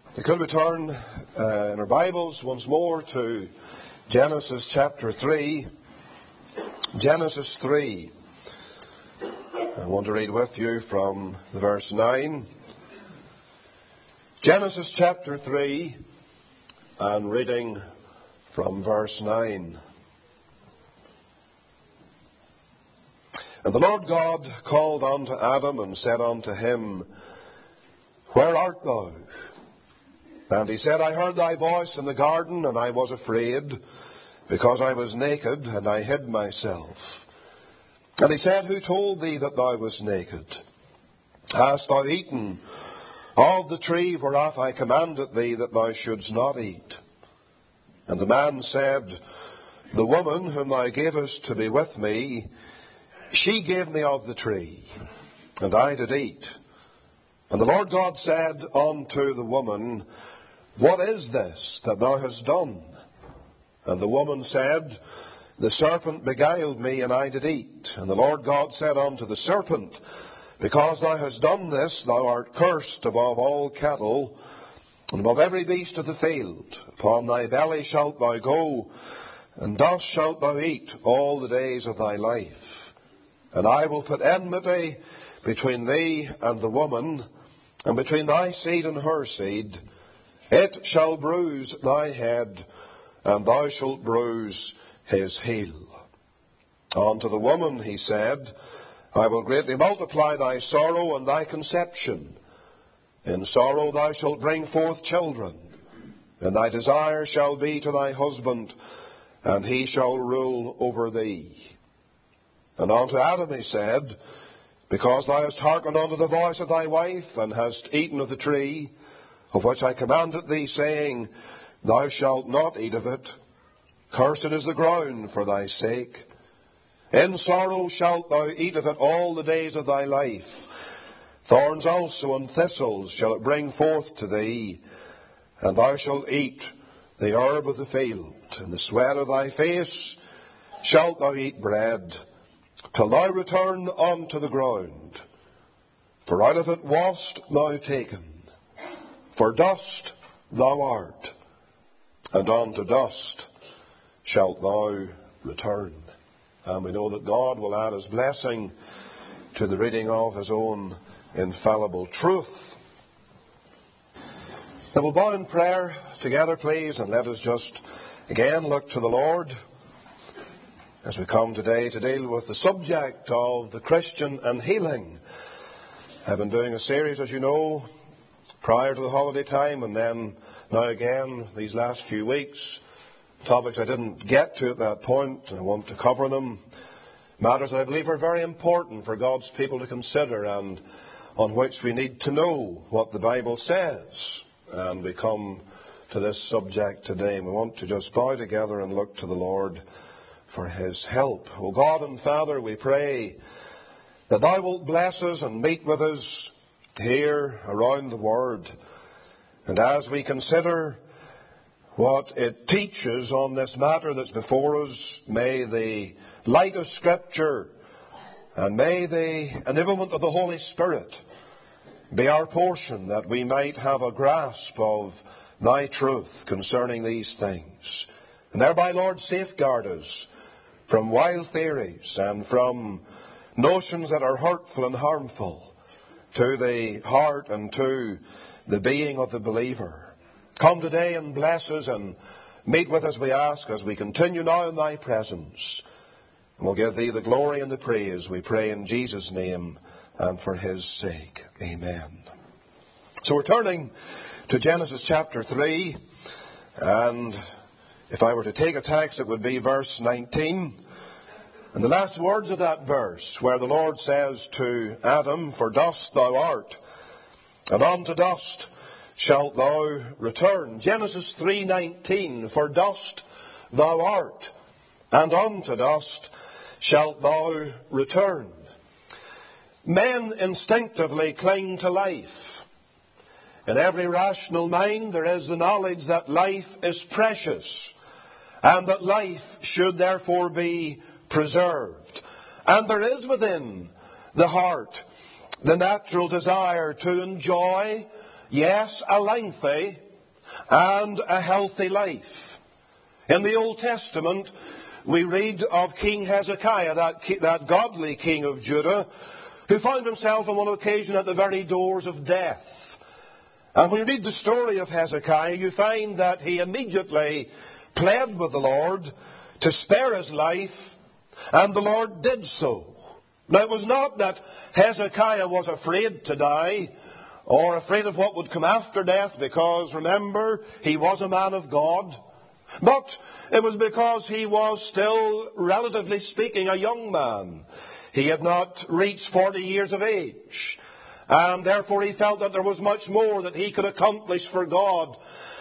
Could we turn in our Bibles once more to Genesis chapter 3. Genesis 3. I want to read with you from the verse 9. Genesis chapter 3 and reading from verse 9. And the Lord God called unto Adam and said unto him, Where art thou? And he said, I heard thy voice in the garden, and I was afraid, because I was naked, and I hid myself. And he said, Who told thee that thou wast naked? Hast thou eaten of the tree whereof I commanded thee that thou shouldst not eat? And the man said, The woman whom thou gavest to be with me, she gave me of the tree, and I did eat. And the Lord God said unto the woman, What is this that thou hast done? And the woman said, The serpent beguiled me, and I did eat. And the Lord God said unto the serpent, Because thou hast done this, thou art cursed above all cattle, and above every beast of the field. Upon thy belly shalt thou go, and dust shalt thou eat all the days of thy life. And I will put enmity between thee and the woman, and between thy seed and her seed. It shall bruise thy head, and thou shalt bruise his heel. Unto the woman he said, I will greatly multiply thy sorrow and thy conception. In sorrow thou shalt bring forth children, and thy desire shall be to thy husband, and he shall rule over thee. And unto Adam he said, Because thou hast hearkened unto the voice of thy wife, and hast eaten of the tree, of which I commanded thee, saying, Thou shalt not eat of it. Cursed is the ground for thy sake. In sorrow shalt thou eat of it all the days of thy life. Thorns also and thistles shall it bring forth to thee, and thou shalt eat the herb of the field. In the sweat of thy face shalt thou eat bread, till thou return unto the ground. For out of it wast thou taken. For dust thou art, and unto dust shalt thou return. And we know that God will add His blessing to the reading of His own infallible truth. Now we'll bow in prayer together, please, and let us just again look to the Lord as we come today to deal with the subject of the Christian and healing. I've been doing a series, as you know, prior to the holiday time, and then now again these last few weeks. Topics I didn't get to at that point, and I want to cover them. Matters that I believe are very important for God's people to consider, and on which we need to know what the Bible says. And we come to this subject today, and we want to just bow together and look to the Lord for His help. O God and Father, we pray that Thou wilt bless us and meet with us here around the Word. And as we consider what it teaches on this matter that's before us, may the light of Scripture and may the enablement of the Holy Spirit be our portion, that we might have a grasp of Thy truth concerning these things. And thereby, Lord, safeguard us from wild theories and from notions that are hurtful and harmful to the heart and to the being of the believer. Come today and bless us and meet with us, we ask, as we continue now in Thy presence. And we'll give Thee the glory and the praise, we pray in Jesus' name and for His sake. Amen. So we're turning to Genesis chapter 3, and if I were to take a text, it would be verse 19. And the last words of that verse, where the Lord says to Adam, For dust thou art, and unto dust shalt thou return. Genesis 3:19, For dust thou art, and unto dust shalt thou return. Men instinctively cling to life. In every rational mind there is the knowledge that life is precious, and that life should therefore be preserved. And there is within the heart the natural desire to enjoy yes, a lengthy and a healthy life. In the Old Testament, we read of King Hezekiah, that godly king of Judah, who found himself on one occasion at the very doors of death. And when you read the story of Hezekiah, you find that he immediately pled with the Lord to spare his life, and the Lord did so. Now, it was not that Hezekiah was afraid to die or afraid of what would come after death, because, remember, he was a man of God. But it was because he was still, relatively speaking, a young man. He had not reached 40 years of age. And therefore he felt that there was much more that he could accomplish for God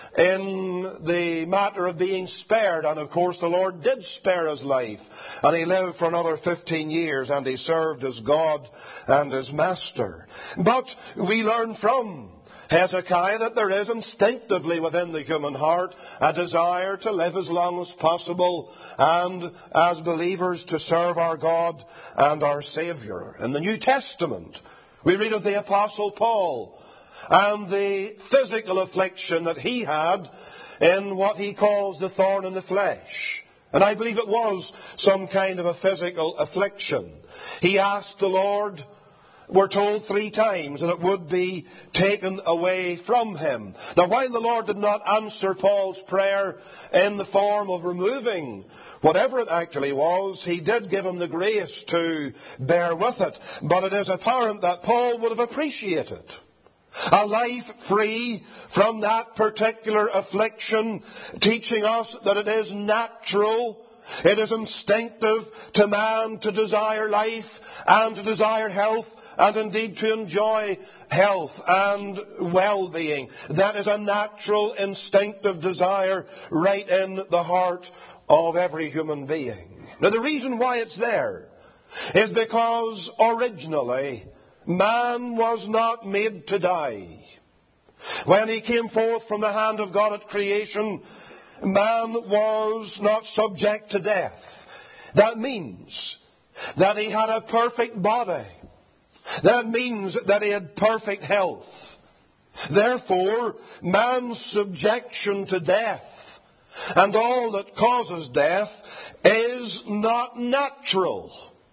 in the matter of being spared. And of course the Lord did spare his life. And he lived for another 15 years and he served as God and as Master. But we learn from Hezekiah that there is instinctively within the human heart a desire to live as long as possible and as believers to serve our God and our Saviour. In the New Testament, we read of the Apostle Paul and the physical affliction that he had in what he calls the thorn in the flesh. And I believe it was some kind of a physical affliction. He asked the Lord, we're told 3 times, that it would be taken away from him. Now, while the Lord did not answer Paul's prayer in the form of removing whatever it actually was, he did give him the grace to bear with it. But it is apparent that Paul would have appreciated a life free from that particular affliction, teaching us that it is natural, it is instinctive to man to desire life and to desire health, and indeed to enjoy health and well-being. That is a natural, instinctive desire right in the heart of every human being. Now, the reason why it's there is because originally man was not made to die. When he came forth from the hand of God at creation, man was not subject to death. That means that he had a perfect body. That means that he had perfect health. Therefore, man's subjection to death and all that causes death is not natural.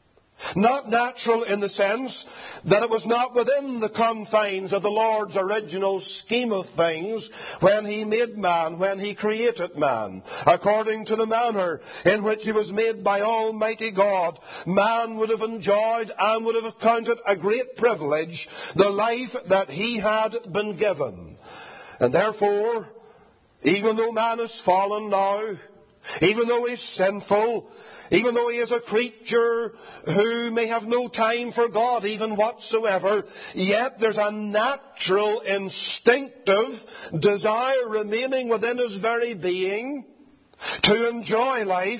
Not natural in the sense that it was not within the confines of the Lord's original scheme of things when he made man, when he created man. According to the manner in which he was made by Almighty God, man would have enjoyed and would have accounted a great privilege the life that he had been given. And therefore, even though man is fallen now, even though he's sinful, even though he is a creature who may have no time for God even whatsoever, yet there's a natural, instinctive desire remaining within his very being to enjoy life,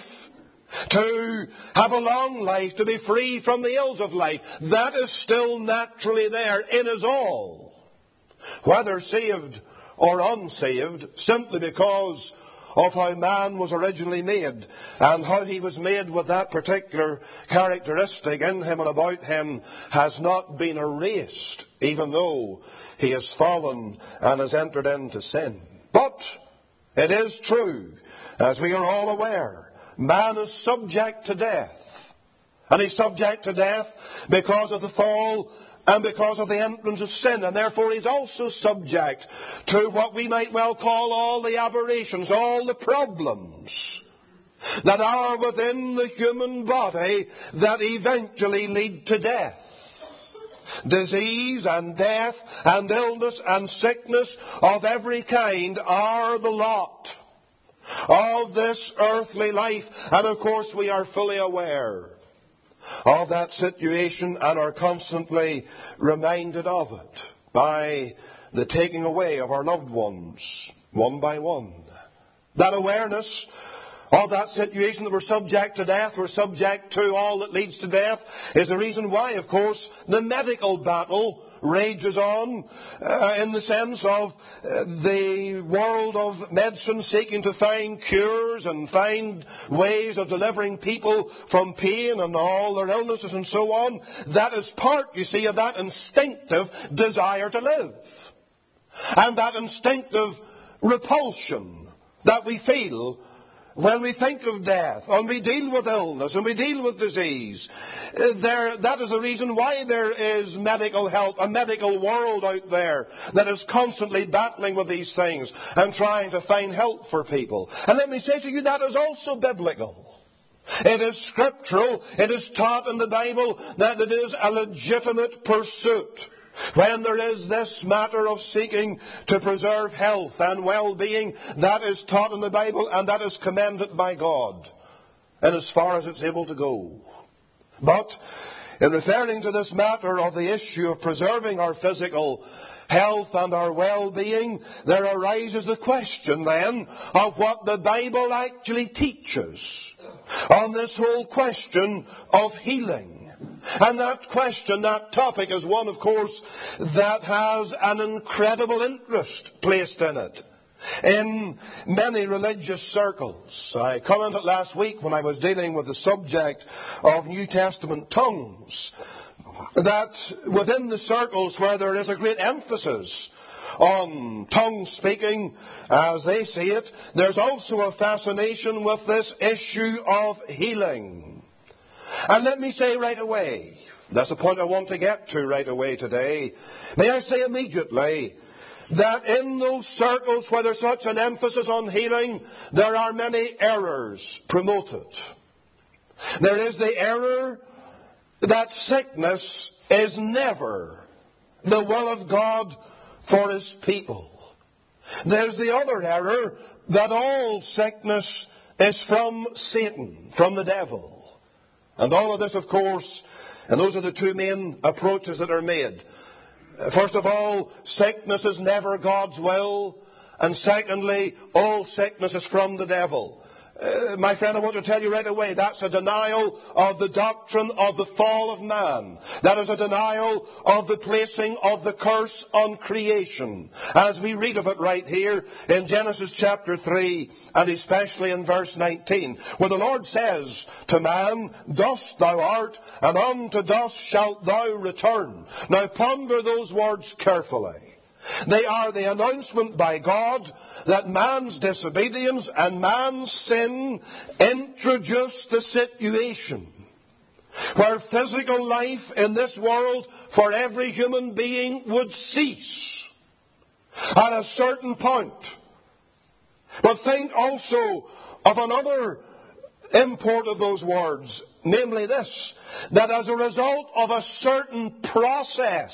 to have a long life, to be free from the ills of life. That is still naturally there in us all, whether saved or unsaved, simply because of how man was originally made and how he was made with that particular characteristic in him and about him has not been erased, even though he has fallen and has entered into sin. But it is true, as we are all aware, man is subject to death. And he's subject to death because of the fall and because of the entrance of sin. And therefore he's also subject to what we might well call all the aberrations, all the problems that are within the human body that eventually lead to death. Disease and death and illness and sickness of every kind are the lot of this earthly life. And of course we are fully aware of that situation and are constantly reminded of it by the taking away of our loved ones, one by one. That awareness of that situation that we're subject to death, we're subject to all that leads to death, is the reason why, of course, the medical battle rages on in the sense of the world of medicine seeking to find cures and find ways of delivering people from pain and all their illnesses and so on. That is part, you see, of that instinctive desire to live. and that instinctive repulsion that we feel when we think of death, and we deal with illness, and we deal with disease. That is the reason why there is medical help, a medical world out there that is constantly battling with these things and trying to find help for people. And let me say to you, that is also biblical. It is scriptural. It is taught in the Bible that it is a legitimate pursuit. When there is this matter of seeking to preserve health and well-being, that is taught in the Bible and that is commended by God, and as far as it's able to go. But in referring to this matter of the issue of preserving our physical health and our well-being, there arises the question then of what the Bible actually teaches on this whole question of healing. And that question, that topic, is one, of course, that has an incredible interest placed in it in many religious circles. I commented last week when I was dealing with the subject of New Testament tongues that within the circles where there is a great emphasis on tongue speaking, as they see it, there's also a fascination with this issue of healing. And let me say right away, that's the point I want to get to right away today. May I say immediately that in those circles where there's such an emphasis on healing, there are many errors promoted. There is the error that sickness is never the will of God for His people. There's the other error that all sickness is from Satan, from the devil. And all of this, of course, and those are the two main approaches that are made. First of all, sickness is never God's will. And secondly, all sickness is from the devil. My friend, I want to tell you right away, that's a denial of the doctrine of the fall of man. That is a denial of the placing of the curse on creation, as we read of it right here in Genesis chapter 3, and especially in verse 19, where the Lord says to man, "Dust thou art, and unto dust shalt thou return." Now ponder those words carefully. They are the announcement by God that man's disobedience and man's sin introduced the situation where physical life in this world for every human being would cease at a certain point. But think also of another import of those words, namely this, that as a result of a certain process,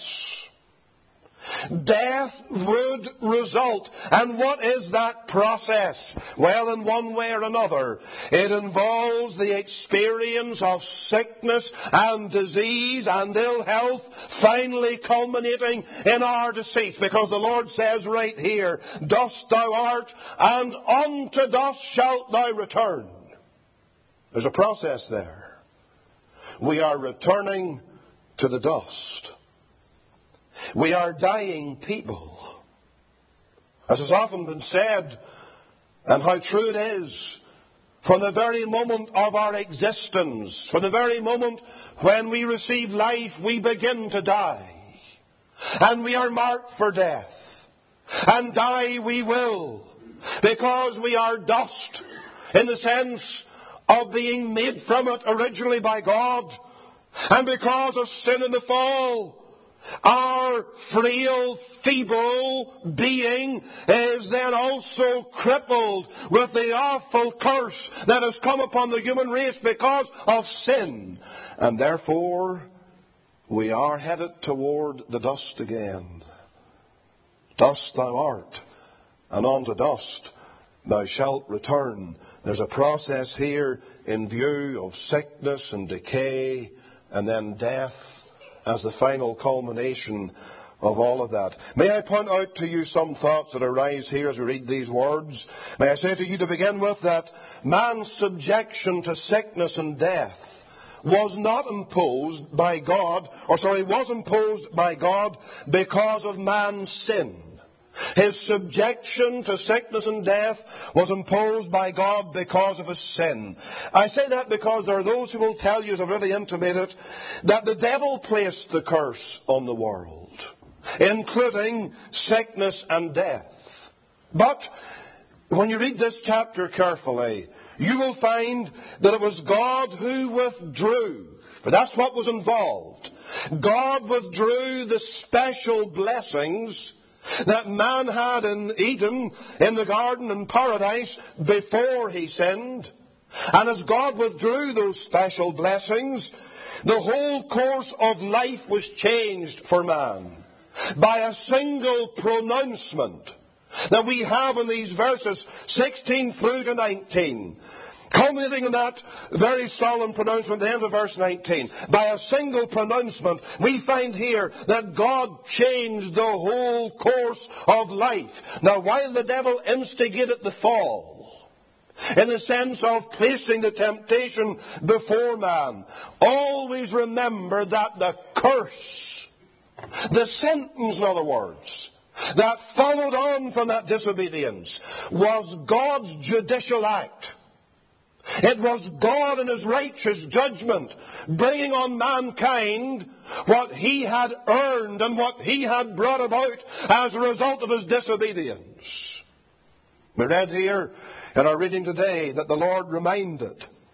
death would result. And what is that process? Well, in one way or another, it involves the experience of sickness and disease and ill health, finally culminating in our decease. Because the Lord says right here, "Dust thou art, and unto dust shalt thou return." There's a process there. We are returning to the dust. We are dying people. As has often been said, and how true it is, from the very moment of our existence, from the very moment when we receive life, we begin to die. And we are marked for death. And die we will, because we are dust, in the sense of being made from it originally by God. And because of sin and the fall, our frail, feeble being is then also crippled with the awful curse that has come upon the human race because of sin. And therefore, we are headed toward the dust again. Dust thou art, and unto dust thou shalt return. There's a process here in view of sickness and decay, and then death as the final culmination of all of that. May I point out to you some thoughts that arise here as we read these words? May I say to you to begin with that man's subjection to sickness and death was imposed by God because of man's sin. His subjection to sickness and death was imposed by God because of his sin. I say that because there are those who will tell you, as I've already intimated, that the devil placed the curse on the world. including sickness and death. But when you read this chapter carefully, you will find that it was God who withdrew. For that's what was involved. God withdrew the special blessings that man had in Eden, in the garden in paradise, before he sinned. And as God withdrew those special blessings, the whole course of life was changed for man by a single pronouncement that we have in these verses 16 through to 19. Culminating in that very solemn pronouncement at the end of verse 19. By a single pronouncement, we find here that God changed the whole course of life. Now, while the devil instigated the fall, in the sense of placing the temptation before man, always remember that the curse, the sentence, in other words, that followed on from that disobedience was God's judicial act. It was God in His righteous judgment bringing on mankind what He had earned and what He had brought about as a result of His disobedience. We read here in our reading today that the Lord reminded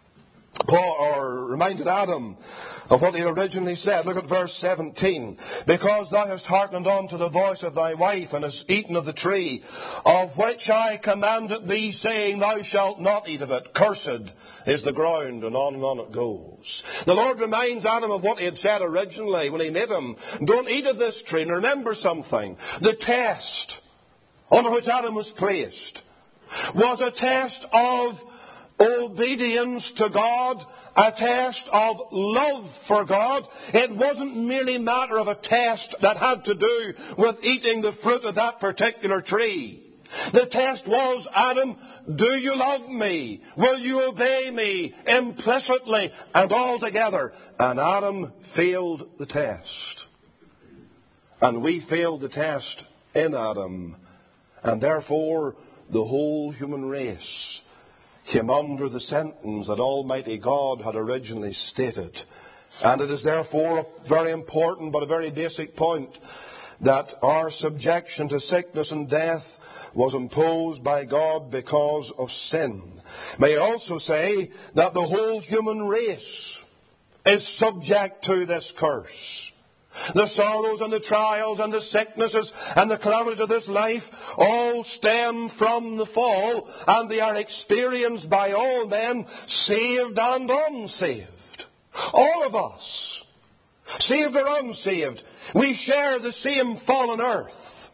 Adam of what he originally said. Look at verse 17. Because thou hast hearkened unto the voice of thy wife, and hast eaten of the tree, of which I commanded thee, saying, Thou shalt not eat of it. Cursed is the ground, and on it goes. The Lord reminds Adam of what he had said originally when he made him. Don't eat of this tree. And remember something. The test on which Adam was placed was a test of obedience to God, a test of love for God. It wasn't merely a matter of a test that had to do with eating the fruit of that particular tree. The test was, Adam, do you love me? Will you obey me implicitly and altogether? And Adam failed the test. And we failed the test in Adam. And therefore, the whole human race came under the sentence that Almighty God had originally stated. And it is therefore a very important but a very basic point that our subjection to sickness and death was imposed by God because of sin. May I also say that the whole human race is subject to this curse. The sorrows and the trials and the sicknesses and the calamities of this life all stem from the fall, and they are experienced by all men, saved and unsaved. All of us, saved or unsaved, we share the same fallen earth.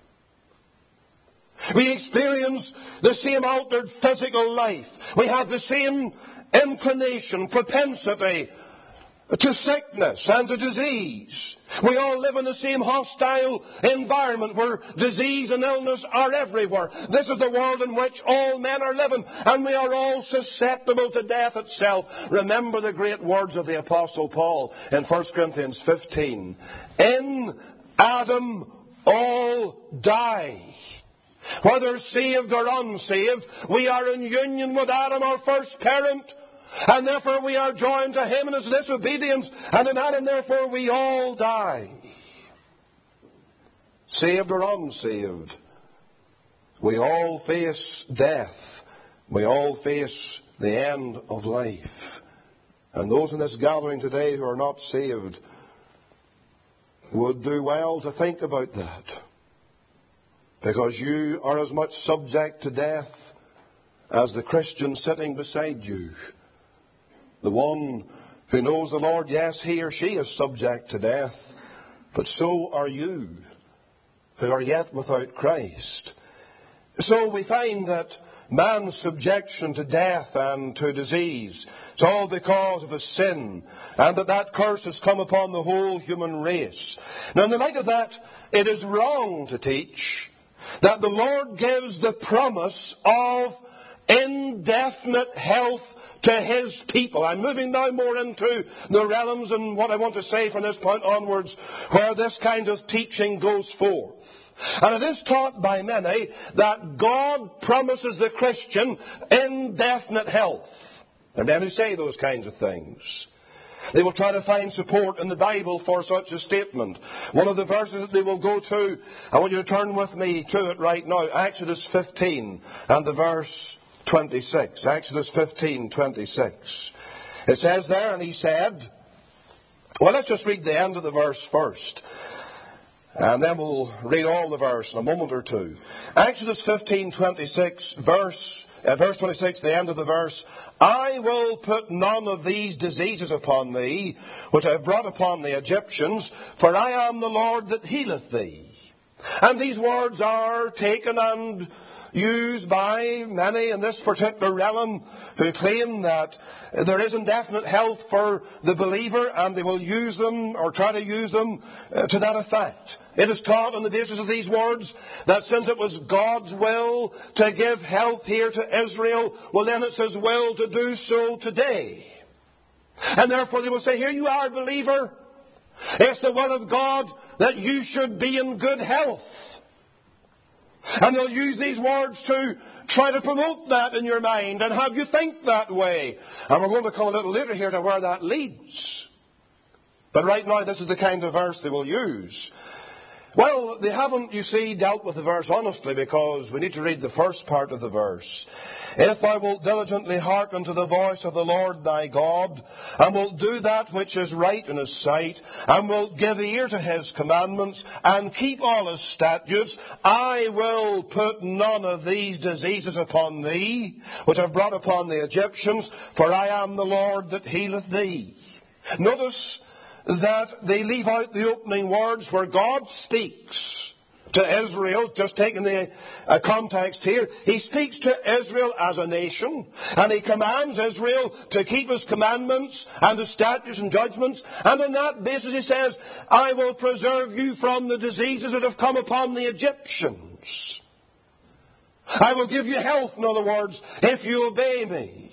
We experience the same altered physical life. We have the same inclination, propensity to sickness and to disease. We all live in the same hostile environment where disease and illness are everywhere. This is the world in which all men are living, and we are all susceptible to death itself. Remember the great words of the Apostle Paul in 1 Corinthians 15. In Adam all die. Whether saved or unsaved, we are in union with Adam, our first parent, and therefore we are joined to him in his disobedience, and in Adam therefore we all die. Saved or unsaved, we all face death. We all face the end of life. And those in this gathering today who are not saved would do well to think about that. Because you are as much subject to death as the Christian sitting beside you. The one who knows the Lord, yes, he or she is subject to death, but so are you who are yet without Christ. So we find that man's subjection to death and to disease, it's all because of his sin, and that curse has come upon the whole human race. Now, in the light of that, it is wrong to teach that the Lord gives the promise of indefinite health to His people. I'm moving now more into the realms and what I want to say from this point onwards where this kind of teaching goes forth. And it is taught by many that God promises the Christian indefinite health. There are men who say those kinds of things. They will try to find support in the Bible for such a statement. One of the verses that they will go to, I want you to turn with me to it right now, Exodus 15 and the verse 26. Exodus 15:26. It says there, and he said, well, let's just read the end of the verse first. And then we'll read all the verse in a moment or two. Exodus 15:26, verse 26, the end of the verse. I will put none of these diseases upon thee, which I have brought upon the Egyptians, for I am the Lord that healeth thee. And these words are taken and used by many in this particular realm who claim that there is indefinite health for the believer, and they will use them or try to use them to that effect. It is taught on the basis of these words that since it was God's will to give health here to Israel, well then it's His will to do so today. And therefore they will say, here you are, believer. It's the will of God that you should be in good health. And they'll use these words to try to promote that in your mind and have you think that way. And we're going to come a little later here to where that leads. But right now, this is the kind of verse they will use. Well, they haven't, you see, dealt with the verse honestly, because we need to read the first part of the verse. If thou wilt diligently hearken to the voice of the Lord thy God, and wilt do that which is right in His sight, and wilt give ear to His commandments, and keep all His statutes, I will put none of these diseases upon thee, which I have brought upon the Egyptians, for I am the Lord that healeth thee. Notice that they leave out the opening words where God speaks to Israel, just taking the context here. He speaks to Israel as a nation, and He commands Israel to keep His commandments and His statutes and judgments. And on that basis He says, I will preserve you from the diseases that have come upon the Egyptians. I will give you health, in other words, if you obey me.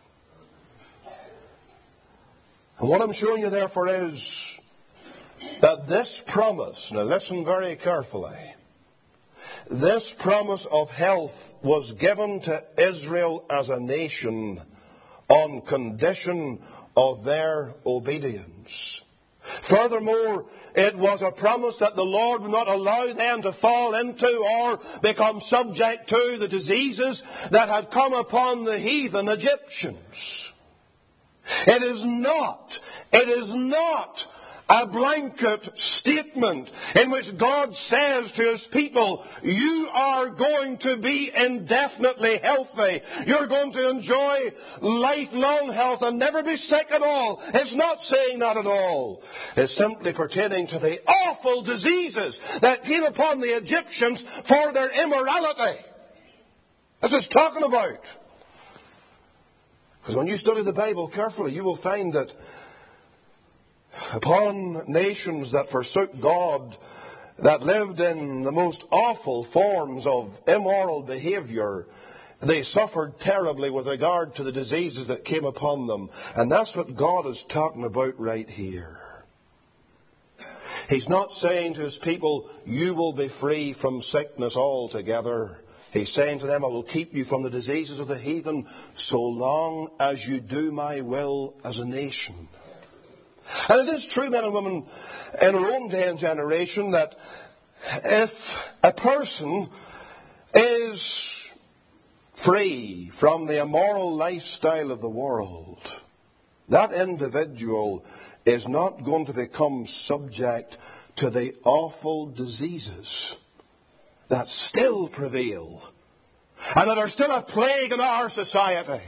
And what I'm showing you therefore is that this promise, now listen very carefully, this promise of health was given to Israel as a nation on condition of their obedience. Furthermore, it was a promise that the Lord would not allow them to fall into or become subject to the diseases that had come upon the heathen Egyptians. It is not a blanket statement in which God says to His people, you are going to be indefinitely healthy. You're going to enjoy lifelong health and never be sick at all. It's not saying that at all. It's simply pertaining to the awful diseases that came upon the Egyptians for their immorality. That's what it's talking about. Because when you study the Bible carefully, you will find that upon nations that forsook God, that lived in the most awful forms of immoral behavior, they suffered terribly with regard to the diseases that came upon them. And that's what God is talking about right here. He's not saying to His people, you will be free from sickness altogether. He's saying to them, I will keep you from the diseases of the heathen so long as you do my will as a nation. And it is true, men and women, in our own day and generation, that if a person is free from the immoral lifestyle of the world, that individual is not going to become subject to the awful diseases that still prevail and that are still a plague in our society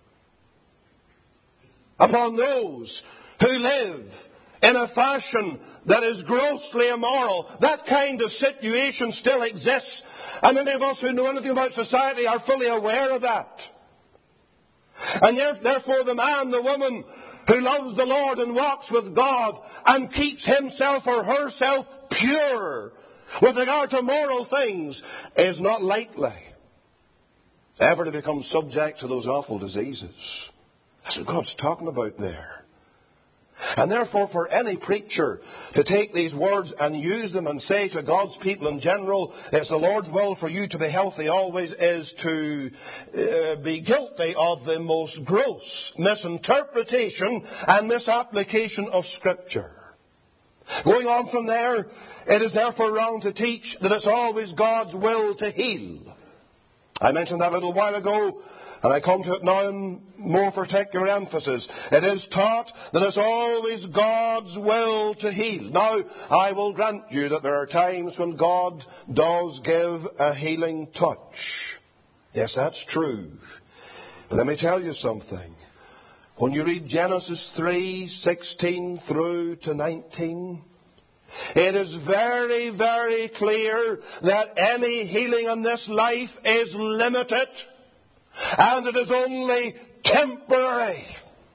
upon those who live in a fashion that is grossly immoral. That kind of situation still exists, and many of us who know anything about society are fully aware of that. And therefore the man, the woman who loves the Lord and walks with God and keeps himself or herself pure with regard to moral things is not likely ever to become subject to those awful diseases. That's what God's talking about there. And therefore, for any preacher to take these words and use them and say to God's people in general, it's the Lord's will for you to be healthy always, is to be guilty of the most gross misinterpretation and misapplication of Scripture. Going on from there, it is therefore wrong to teach that it's always God's will to heal. I mentioned that a little while ago, and I come to it now in more particular emphasis. It is taught that it's always God's will to heal. Now, I will grant you that there are times when God does give a healing touch. Yes, that's true. But let me tell you something. When you read Genesis 3:16 through to 19, it is very, very clear that any healing in this life is limited, and it is only temporary.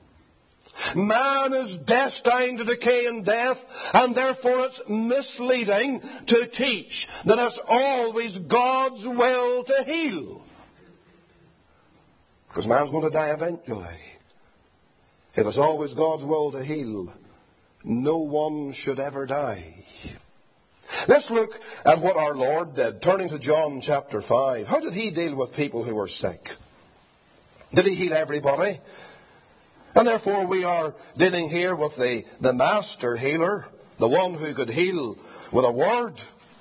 Man is destined to decay and death, and therefore it's misleading to teach that it's always God's will to heal. Because man's going to die eventually. If it's always God's will to heal, no one should ever die. Let's look at what our Lord did. Turning to John chapter 5. How did He deal with people who were sick? Did He heal everybody? And therefore we are dealing here with the master healer, the one who could heal with a word.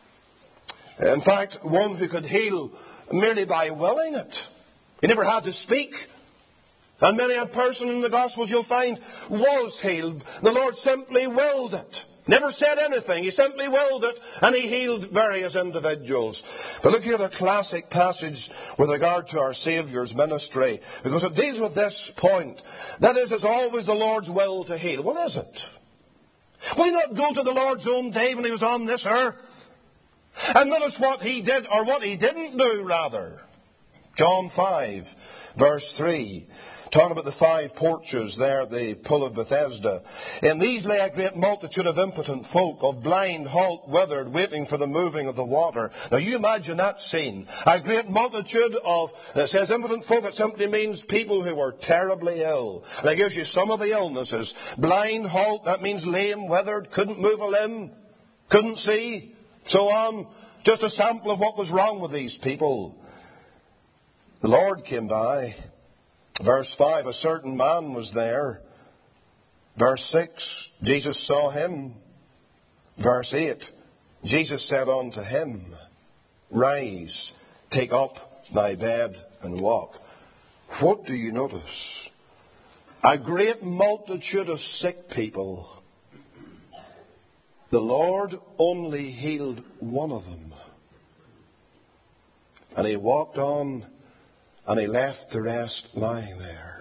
In fact, one who could heal merely by willing it. He never had to speak. And many a person in the Gospels you'll find was healed. The Lord simply willed it. Never said anything. He simply willed it, and He healed various individuals. But look here at a classic passage with regard to our Saviour's ministry, because it deals with this point. That is, it's always the Lord's will to heal. What is it? Why not go to the Lord's own day when He was on this earth? And notice what He did, or what He didn't do, rather. John 5, verse 3. Talking about the 5 porches there at the pool of Bethesda. In these lay a great multitude of impotent folk, of blind, halt, withered, waiting for the moving of the water. Now you imagine that scene. A great multitude of, it says impotent folk, it simply means people who were terribly ill. And it gives you some of the illnesses. Blind, halt, that means lame, withered, couldn't move a limb, couldn't see, so on. Just a sample of what was wrong with these people. The Lord came by. Verse 5, a certain man was there. Verse 6, Jesus saw him. Verse 8, Jesus said unto him, Rise, take up thy bed and walk. What do you notice? A great multitude of sick people. The Lord only healed one of them. And He walked on, and He left the rest lying there.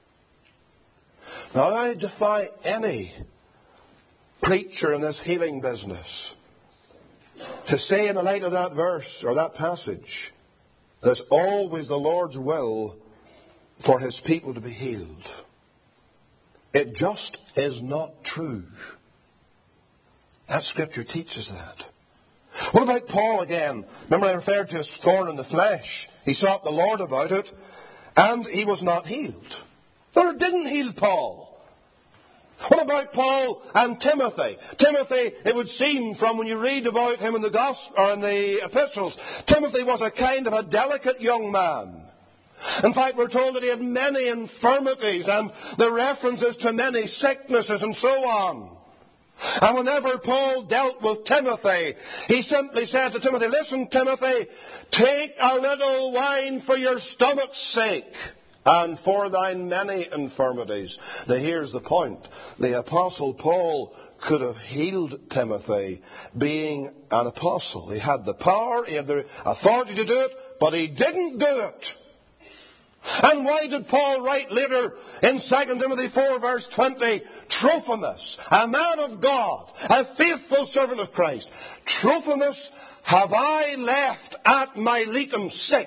Now I defy any preacher in this healing business to say in the light of that verse or that passage that it's always the Lord's will for His people to be healed. It just is not true. That Scripture teaches that. What about Paul again? Remember I referred to his thorn in the flesh. He sought the Lord about it, and he was not healed. The Lord didn't heal Paul. What about Paul and Timothy? Timothy, it would seem from when you read about him in the Gospel or in the epistles, Timothy was a kind of a delicate young man. In fact, we're told that he had many infirmities, and the references to many sicknesses and so on. And whenever Paul dealt with Timothy, he simply said to Timothy, Listen, Timothy, take a little wine for your stomach's sake and for thine many infirmities. Now here's the point. The Apostle Paul could have healed Timothy being an apostle. He had the power, he had the authority to do it, but he didn't do it. And why did Paul write later in 2 Timothy 4 verse 20, Trophimus, a man of God, a faithful servant of Christ, Trophimus have I left at Miletum sick.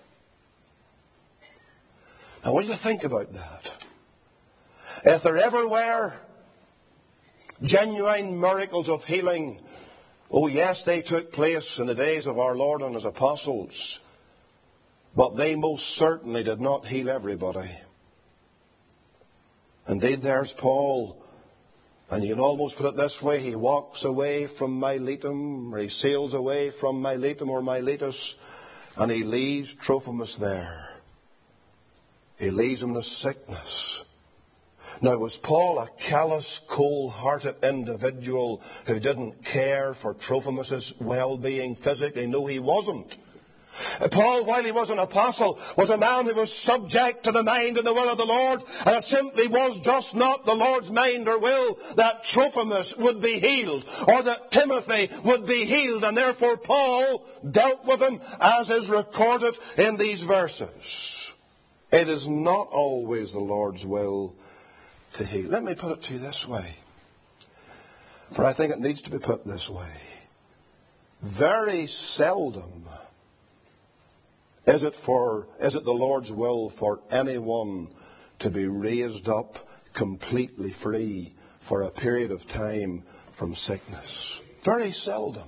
Now what do you think about that? If there ever were genuine miracles of healing, oh yes, they took place in the days of our Lord and His apostles. But they most certainly did not heal everybody. Indeed, there's Paul And you can almost put it this way: He walks away from Miletum, or He sails away from Miletum or Miletus, and He leaves Trophimus there. He leaves him with sickness. Now, was Paul a callous, cold-hearted individual who didn't care for Trophimus' well-being physically? No, he wasn't. Paul, while he was an apostle, was a man who was subject to the mind and the will of the Lord, and it simply was just not the Lord's mind or will that Trophimus would be healed, or that Timothy would be healed, and therefore Paul dealt with him as is recorded in these verses. It is not always the Lord's will to heal. Let me put it to you this way, for I think it needs to be put this way. Very seldom is it the Lord's will for anyone to be raised up completely free for a period of time from sickness. Very seldom.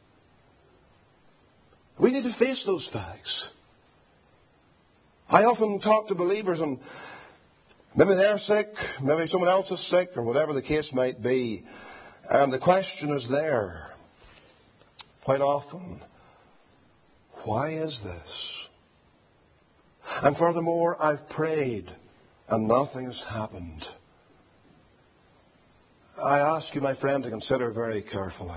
We need to face those facts. I often talk to believers, and maybe they're sick, maybe someone else is sick, or whatever the case might be, and the question is there quite often: why is this? And furthermore, I've prayed and nothing has happened. I ask you, my friend, to consider very carefully.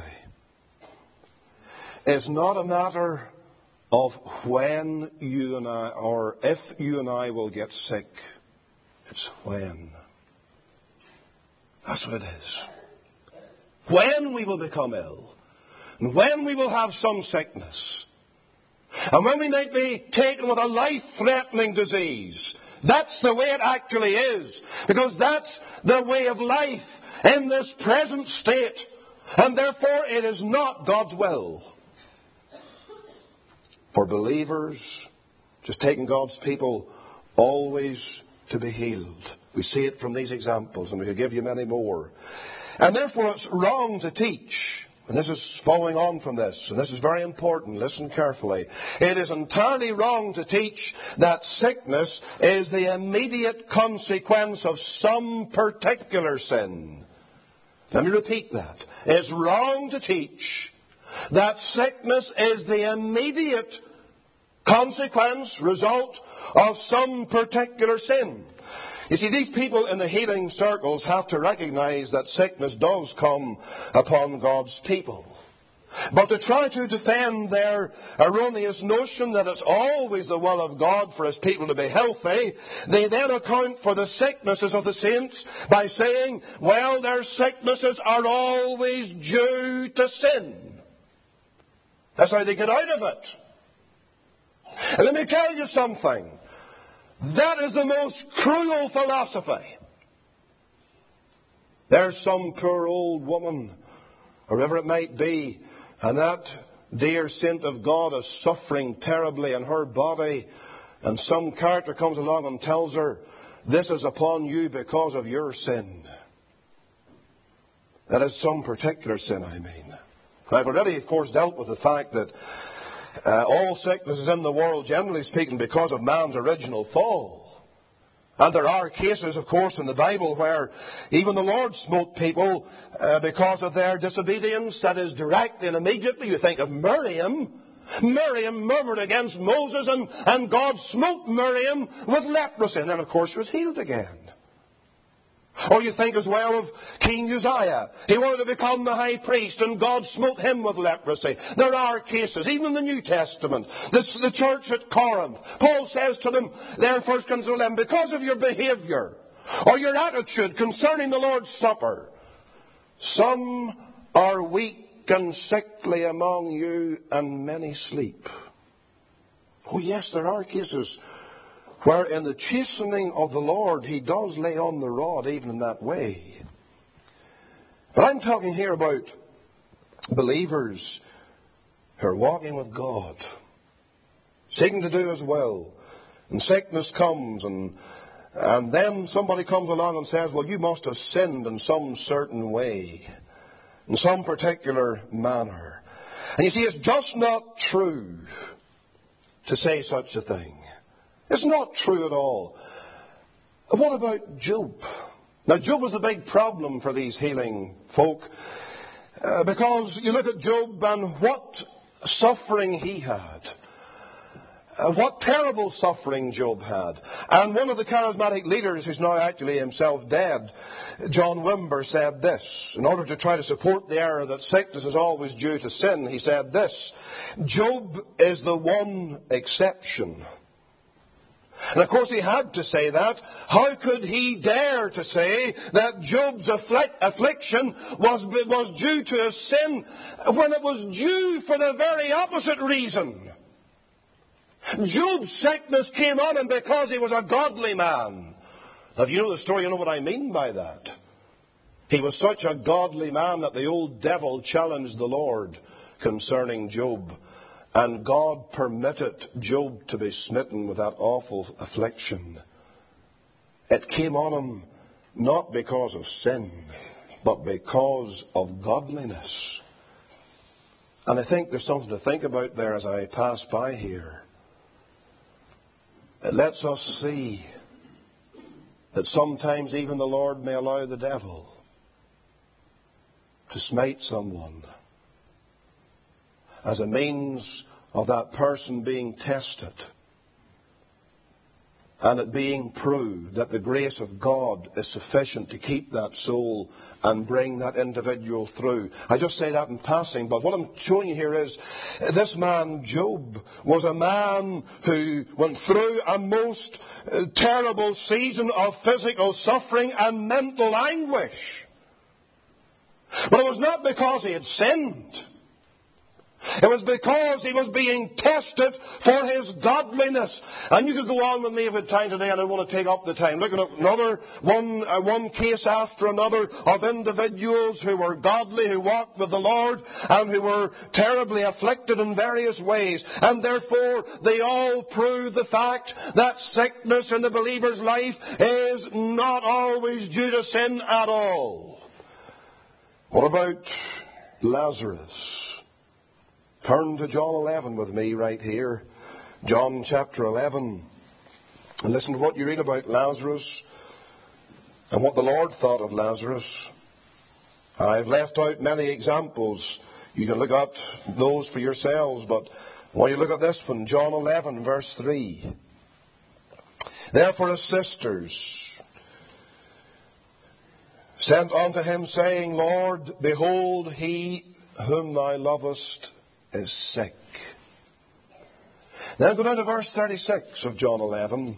It's not a matter of when you and I, or if you and I will get sick. It's when. That's what it is. When we will become ill. And when we will have some sickness. And when we might be taken with a life-threatening disease. That's the way it actually is. Because that's the way of life in this present state. And therefore it is not God's will for believers, just taking God's people, always to be healed. We see it from these examples, and we could give you many more. And therefore it's wrong to teach, and this is following on from this, and this is very important, listen carefully. It is entirely wrong to teach that sickness is the immediate consequence of some particular sin. Let me repeat that. It's wrong to teach that sickness is the immediate consequence, result of some particular sin. You see, these people in the healing circles have to recognize that sickness does come upon God's people. But to try to defend their erroneous notion that it's always the will of God for His people to be healthy, they then account for the sicknesses of the saints by saying, well, their sicknesses are always due to sin. That's how they get out of it. And let me tell you something. That is the most cruel philosophy. There's some poor old woman, or whoever it might be, and that dear saint of God is suffering terribly in her body, and some character comes along and tells her, this is upon you because of your sin. That is some particular sin, I mean. I've already, of course, dealt with the fact that all sickness is in the world, generally speaking, because of man's original fall. And there are cases, of course, in the Bible where even the Lord smote people because of their disobedience. That is, directly and immediately. You think of Miriam. Miriam murmured against Moses, and God smote Miriam with leprosy. And then, of course, she was healed again. Or you think as well of King Uzziah. He wanted to become the high priest, and God smote him with leprosy. There are cases, even in the New Testament. The church at Corinth, Paul says to them there in 1 Corinthians 11, because of your behavior or your attitude concerning the Lord's Supper, some are weak and sickly among you, and many sleep. Oh yes, there are cases where in the chastening of the Lord He does lay on the rod even in that way. But I'm talking here about believers who are walking with God, seeking to do His will, and sickness comes, and then somebody comes along and says, well, you must have sinned in some certain way, in some particular manner. And you see, it's just not true to say such a thing. It's not true at all. What about Job? Now, Job was a big problem for these healing folk because you look at Job and what suffering he had. What terrible suffering Job had. And one of the charismatic leaders, who's now actually himself dead, John Wimber, said this. In order to try to support the error that sickness is always due to sin, he said this: Job is the one exception. And of course he had to say that. How could he dare to say that Job's affliction was due to a sin when it was due for the very opposite reason? Job's sickness came on him because he was a godly man. Now, if you know the story, you know what I mean by that. He was such a godly man that the old devil challenged the Lord concerning Job. And God permitted Job to be smitten with that awful affliction. It came on him not because of sin, but because of godliness. And I think there's something to think about there as I pass by here. It lets us see that sometimes even the Lord may allow the devil to smite someone as a means of that person being tested and it being proved that the grace of God is sufficient to keep that soul and bring that individual through. I just say that in passing, but what I'm showing you here is this man, Job, was a man who went through a most terrible season of physical suffering and mental anguish. But it was not because he had sinned. It was because he was being tested for his godliness. And you could go on with me if we had time today, and I don't want to take up the time. Looking at another one case after another of individuals who were godly, who walked with the Lord, and who were terribly afflicted in various ways. And therefore, they all prove the fact that sickness in the believer's life is not always due to sin at all. What about Lazarus? Turn to John 11 with me right here. John chapter 11. And listen to what you read about Lazarus and what the Lord thought of Lazarus. I've left out many examples. You can look up those for yourselves, but when you look at this one, John 11 verse 3. Therefore his sisters sent unto him, saying, Lord, behold, he whom thou lovest is sick. Now go down to verse 36 of John 11.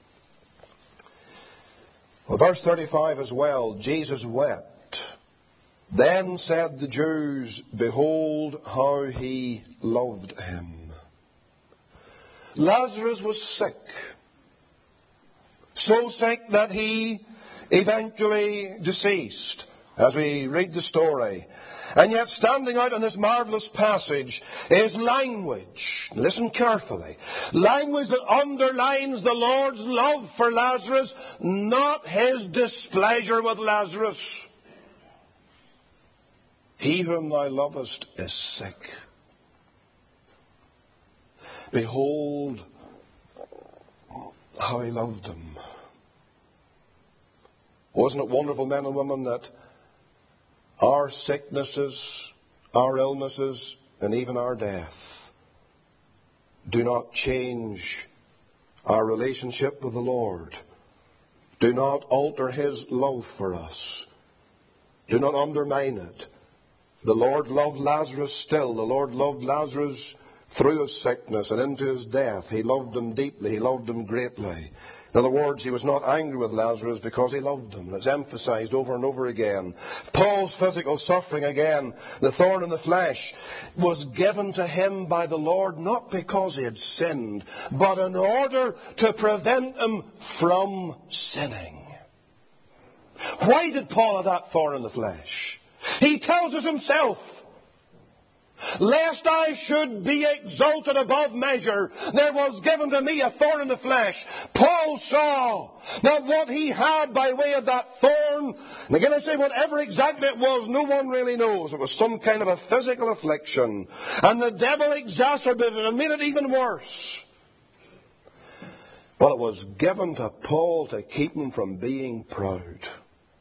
Well, verse 35 as well. Jesus wept. Then said the Jews, behold how he loved him. Lazarus was sick. So sick that he eventually deceased, as we read the story. And yet standing out in this marvellous passage is language. Listen carefully. Language that underlines the Lord's love for Lazarus, not his displeasure with Lazarus. He whom thou lovest is sick. Behold how he loved him. Wasn't it wonderful, men and women, that our sicknesses, our illnesses, and even our death do not change our relationship with the Lord. Do not alter his love for us. Do not undermine it. The Lord loved Lazarus still. The Lord loved Lazarus through his sickness and into his death. He loved him deeply. He loved him greatly. In other words, he was not angry with Lazarus because he loved him. It's emphasized over and over again. Paul's physical suffering again, the thorn in the flesh, was given to him by the Lord not because he had sinned, but in order to prevent him from sinning. Why did Paul have that thorn in the flesh? He tells us himself, lest I should be exalted above measure, there was given to me a thorn in the flesh. Paul saw that what he had by way of that thorn, and again I say whatever exactly it was, no one really knows. It was some kind of a physical affliction. And the devil exacerbated it and made it even worse. Well, it was given to Paul to keep him from being proud.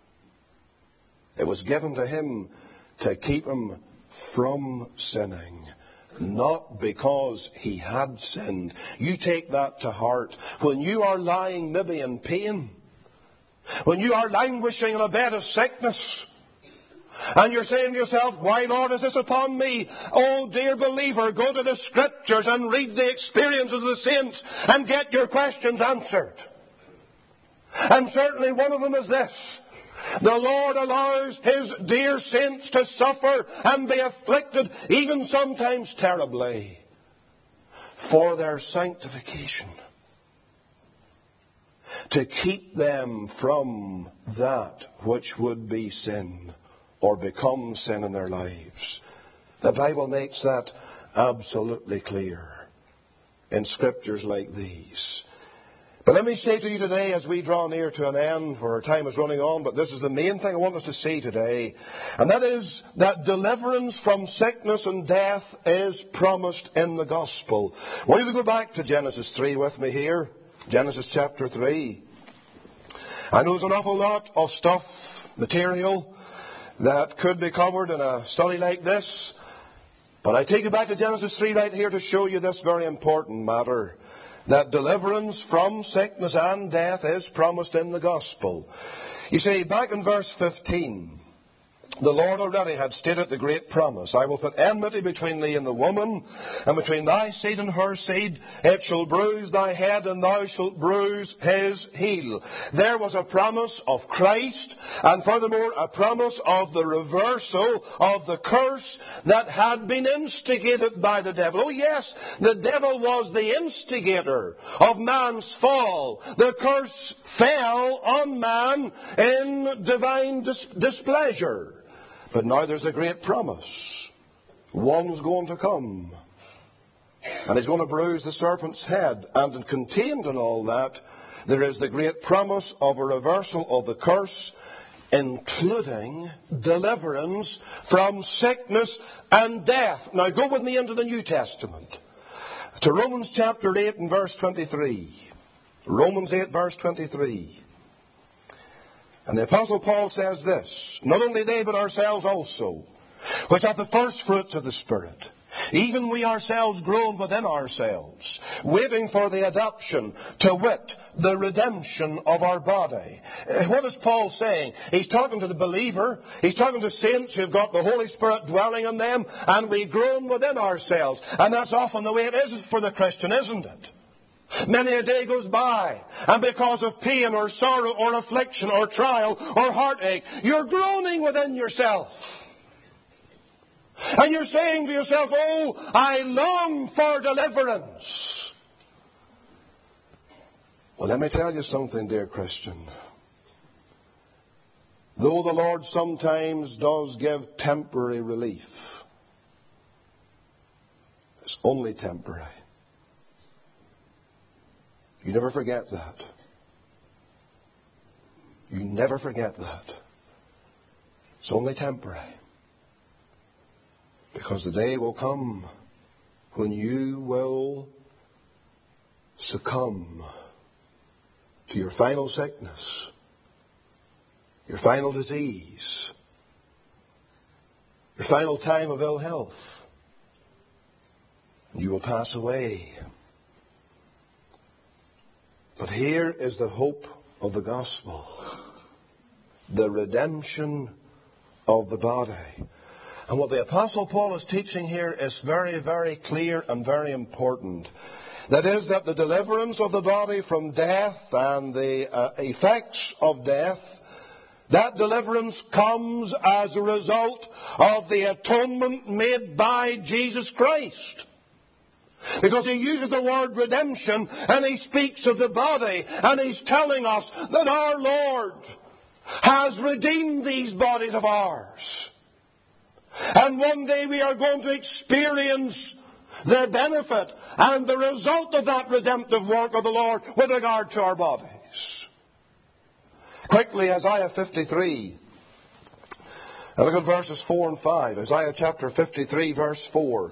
It was given to him to keep him from sinning, not because he had sinned. You take that to heart. When you are lying maybe in pain, when you are languishing in a bed of sickness, and you're saying to yourself, why, Lord, is this upon me? Oh, dear believer, go to the Scriptures and read the experiences of the saints and get your questions answered. And certainly one of them is this: the Lord allows His dear saints to suffer and be afflicted, even sometimes terribly, for their sanctification, to keep them from that which would be sin or become sin in their lives. The Bible makes that absolutely clear in Scriptures like these. But let me say to you today, as we draw near to an end, for our time is running on, but this is the main thing I want us to see today, and that is that deliverance from sickness and death is promised in the Gospel. Will you go back to Genesis 3 with me here? Genesis chapter 3. I know there's an awful lot of stuff, material, that could be covered in a study like this, but I take you back to Genesis 3 right here to show you this very important matter, that deliverance from sickness and death is promised in the Gospel. You see, back in verse 15, the Lord already had stated the great promise. I will put enmity between thee and the woman, and between thy seed and her seed. It shall bruise thy head, and thou shalt bruise his heel. There was a promise of Christ, and furthermore a promise of the reversal of the curse that had been instigated by the devil. Oh yes, the devil was the instigator of man's fall. The curse fell on man in divine displeasure. But now there's a great promise. One's going to come, and he's going to bruise the serpent's head. And contained in all that, there is the great promise of a reversal of the curse, including deliverance from sickness and death. Now go with me into the New Testament, to Romans chapter 8 and verse 23. Romans 8 verse 23. And the Apostle Paul says this: not only they, but ourselves also, which have the first fruits of the Spirit, even we ourselves groan within ourselves, waiting for the adoption, to wit, the redemption of our body. What is Paul saying? He's talking to the believer. He's talking to saints who've got the Holy Spirit dwelling in them, and we groan within ourselves. And that's often the way it is for the Christian, isn't it? Many a day goes by, and because of pain or sorrow or affliction or trial or heartache, you're groaning within yourself. And you're saying to yourself, oh, I long for deliverance. Well, let me tell you something, dear Christian. Though the Lord sometimes does give temporary relief, it's only temporary. You never forget that. You never forget that. It's only temporary. Because the day will come when you will succumb to your final sickness, your final disease, your final time of ill health. And you will pass away. But here is the hope of the gospel. The redemption of the body. And what the Apostle Paul is teaching here is very, very clear and very important. That is, that the deliverance of the body from death and the effects of death, that deliverance comes as a result of the atonement made by Jesus Christ. Because he uses the word redemption, and he speaks of the body, and he's telling us that our Lord has redeemed these bodies of ours. And one day we are going to experience the benefit and the result of that redemptive work of the Lord with regard to our bodies. Quickly, Isaiah 53. Now look at verses 4 and 5. Isaiah chapter 53, verse 4.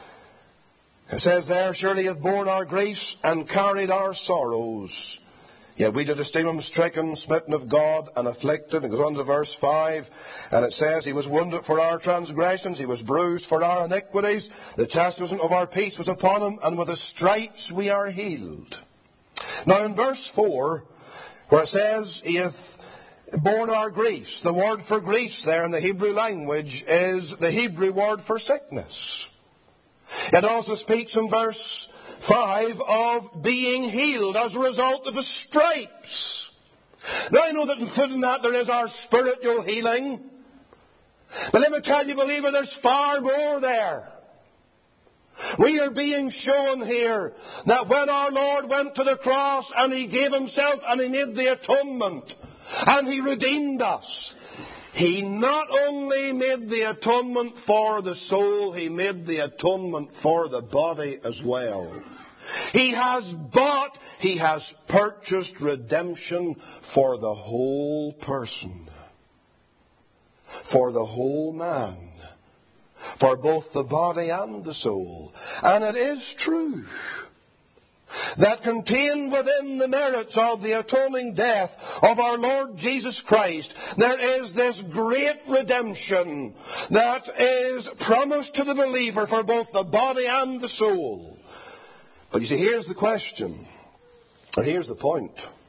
It says there, surely he hath borne our griefs and carried our sorrows. Yet we did esteem him stricken, smitten of God, and afflicted. It goes on to verse 5, and it says, He was wounded for our transgressions, He was bruised for our iniquities. The chastisement of our peace was upon Him, and with His stripes we are healed. Now in verse 4, where it says, He hath borne our griefs. The word for griefs there in the Hebrew language is the Hebrew word for sickness. It also speaks in verse 5 of being healed as a result of the stripes. Now I know that including that there is our spiritual healing. But let me tell you, believer, there's far more there. We are being shown here that when our Lord went to the cross and He gave Himself and He made the atonement and He redeemed us, He not only made the atonement for the soul, He made the atonement for the body as well. He has bought, He has purchased redemption for the whole person, for the whole man, for both the body and the soul. And it is true that contained within the merits of the atoning death of our Lord Jesus Christ, there is this great redemption that is promised to the believer for both the body and the soul. But you see, here's the question, and here's the point.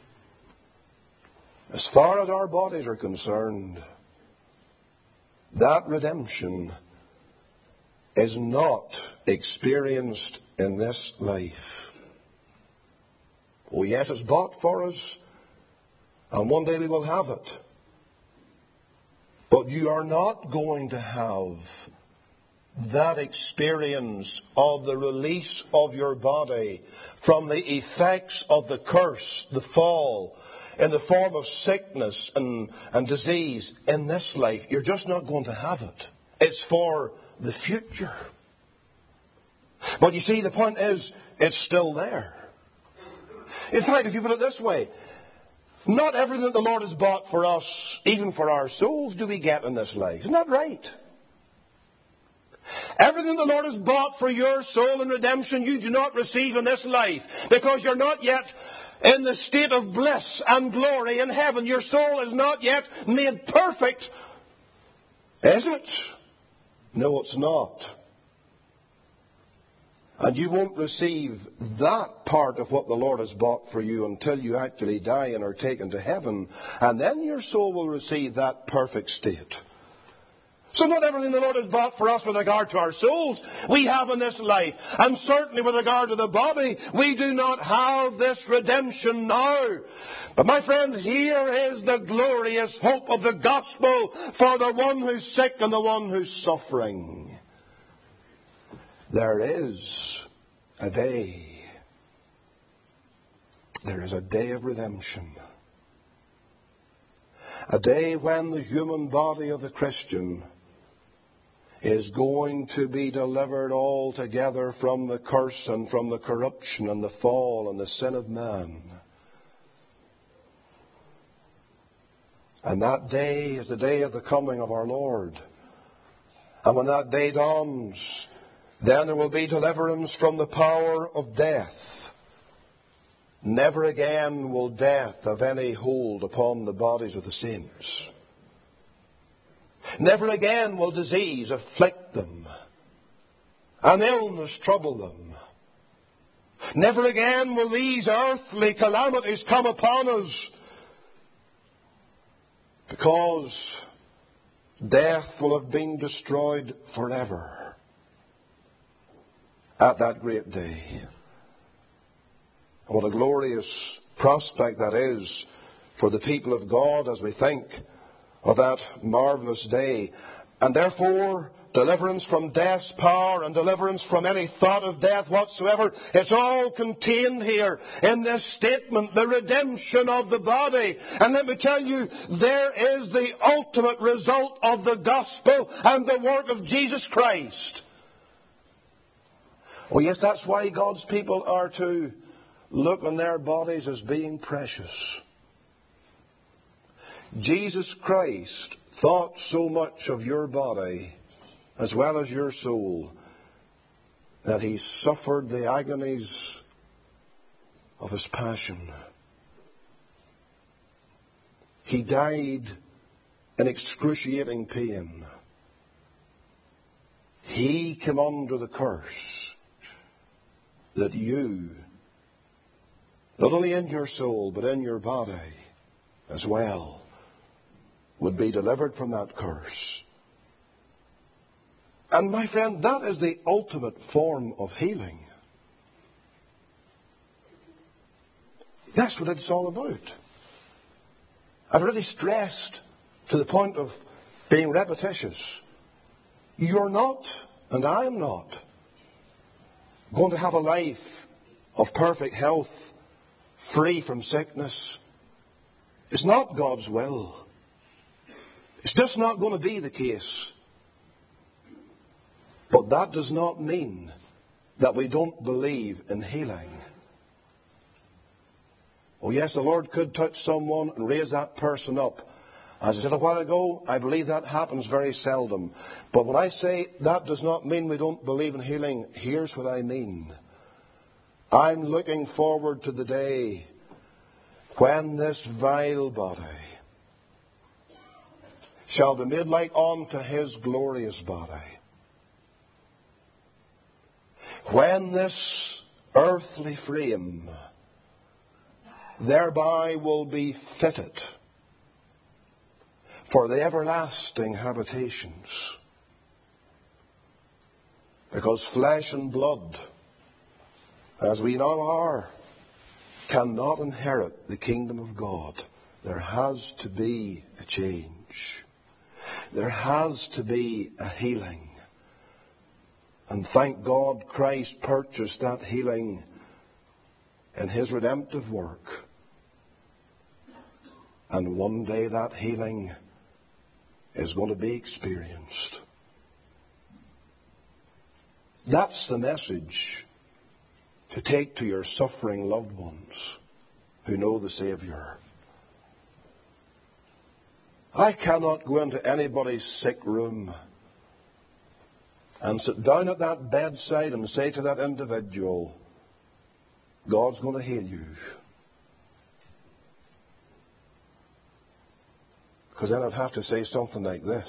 As far as our bodies are concerned, that redemption is not experienced in this life. Oh yes, it's bought for us, and one day we will have it. But you are not going to have that experience of the release of your body from the effects of the curse, the fall, in the form of sickness and disease in this life. You're just not going to have it. It's for the future. But you see, the point is, it's still there. In fact, if you put it this way, not everything that the Lord has bought for us, even for our souls, do we get in this life. Isn't that right? Everything the Lord has bought for your soul in redemption, you do not receive in this life, because you're not yet in the state of bliss and glory in heaven. Your soul is not yet made perfect. Is it? No, it's not. And you won't receive that part of what the Lord has bought for you until you actually die and are taken to heaven. And then your soul will receive that perfect state. So not everything the Lord has bought for us with regard to our souls we have in this life. And certainly with regard to the body, we do not have this redemption now. But my friend, here is the glorious hope of the gospel for the one who's sick and the one who's suffering. There is a day. There is a day of redemption. A day when the human body of the Christian is going to be delivered altogether from the curse and from the corruption and the fall and the sin of man. And that day is the day of the coming of our Lord. And when that day dawns, then there will be deliverance from the power of death. Never again will death have any hold upon the bodies of the saints. Never again will disease afflict them, and illness trouble them. Never again will these earthly calamities come upon us, because death will have been destroyed forever at that great day. And what a glorious prospect that is for the people of God as we think of that marvelous day. And therefore, deliverance from death's power and deliverance from any thought of death whatsoever, it's all contained here in this statement, the redemption of the body. And let me tell you, there is the ultimate result of the gospel and the work of Jesus Christ. Oh yes, that's why God's people are to look on their bodies as being precious. Jesus Christ thought so much of your body as well as your soul that He suffered the agonies of His passion. He died in excruciating pain. He came under the curse that you, not only in your soul, but in your body as well, would be delivered from that curse. And my friend, that is the ultimate form of healing. That's what it's all about. I've really stressed to the point of being repetitious. You're not, and I'm not, going to have a life of perfect health, free from sickness. It's not God's will. It's just not going to be the case. But that does not mean that we don't believe in healing. Oh yes, the Lord could touch someone and raise that person up. As I said a while ago, I believe that happens very seldom. But when I say that does not mean we don't believe in healing, here's what I mean. I'm looking forward to the day when this vile body shall be made like unto His glorious body. When this earthly frame thereby will be fitted for the everlasting habitations. Because flesh and blood, as we now are, cannot inherit the kingdom of God. There has to be a change. There has to be a healing. And thank God Christ purchased that healing in His redemptive work. And one day that healing is going to be experienced. That's the message to take to your suffering loved ones who know the Saviour. I cannot go into anybody's sick room and sit down at that bedside and say to that individual, God's going to heal you. Because then I'd have to say something like this.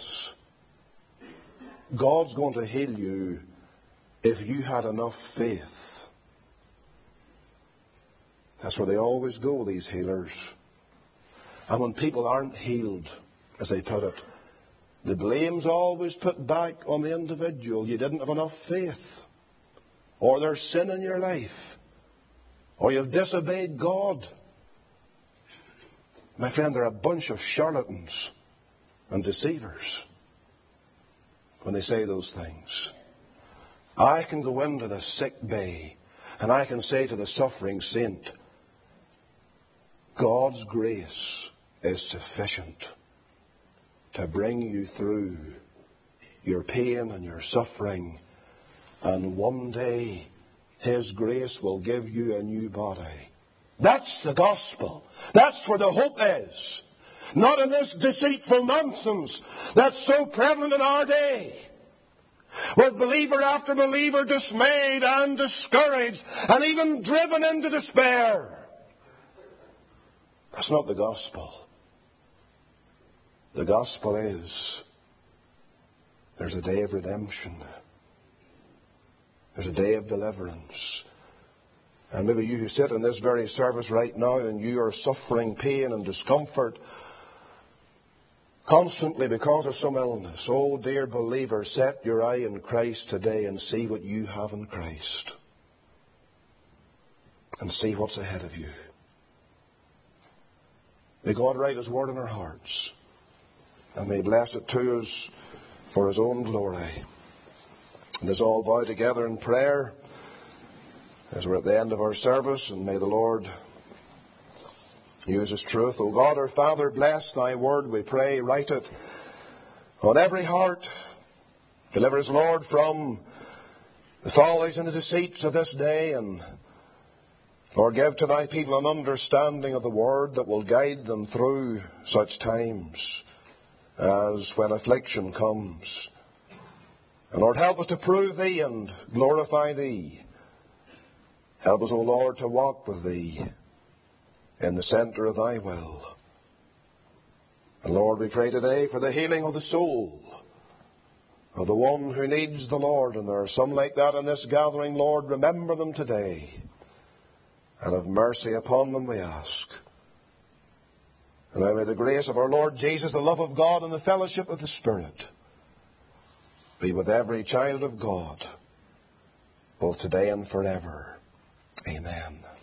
God's going to heal you if you had enough faith. That's where they always go, these healers. And when people aren't healed, as they put it, the blame's always put back on the individual. You didn't have enough faith. Or there's sin in your life. Or you've disobeyed God. My friend, they're a bunch of charlatans and deceivers when they say those things. I can go into the sick bay and I can say to the suffering saint, God's grace is sufficient to bring you through your pain and your suffering, and one day His grace will give you a new body. That's the gospel. That's where the hope is. Not in this deceitful nonsense that's so prevalent in our day. With believer after believer dismayed and discouraged and even driven into despair. That's not the gospel. The gospel is there's a day of redemption. There's a day of deliverance. And maybe you who sit in this very service right now and you are suffering pain and discomfort constantly because of some illness. Oh, dear believer, set your eye in Christ today and see what you have in Christ. And see what's ahead of you. May God write His word in our hearts. And may He bless it to us for His own glory. And let's all bow together in prayer as we're at the end of our service, and may the Lord use His truth. O God, our Father, bless Thy word, we pray. Write it on every heart. Deliver us, Lord, from the follies and the deceits of this day, and Lord, give to Thy people an understanding of the word that will guide them through such times as when affliction comes. And Lord, help us to prove Thee and glorify Thee. Help us, O Lord, to walk with Thee in the centre of Thy will. And Lord, we pray today for the healing of the soul of the one who needs the Lord. And there are some like that in this gathering. Lord, remember them today and have mercy upon them, we ask. And now may the grace of our Lord Jesus, the love of God, and the fellowship of the Spirit be with every child of God, both today and forever. Amen.